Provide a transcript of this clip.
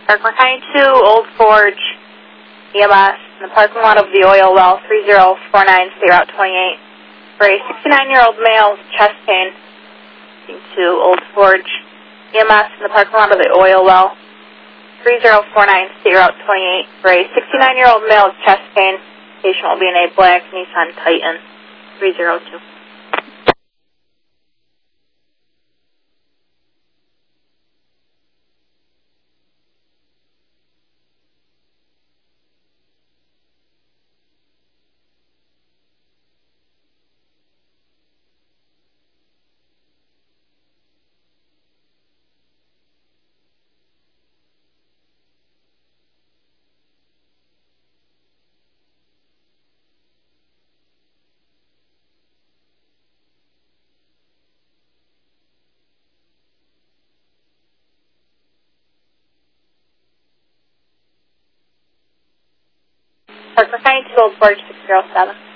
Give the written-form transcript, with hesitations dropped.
Parkland County 2, Old Forge, EMS, in the parking lot of the oil well, 3049 State Route 28, for a 69-year-old male with chest pain. To Old Forge, EMS, in the parking lot of the oil well, 3049 State Route 28, for a 69-year-old male with chest pain. Patient will be in a black Nissan Titan, 302. Parkland County 2, Old Forge, 607.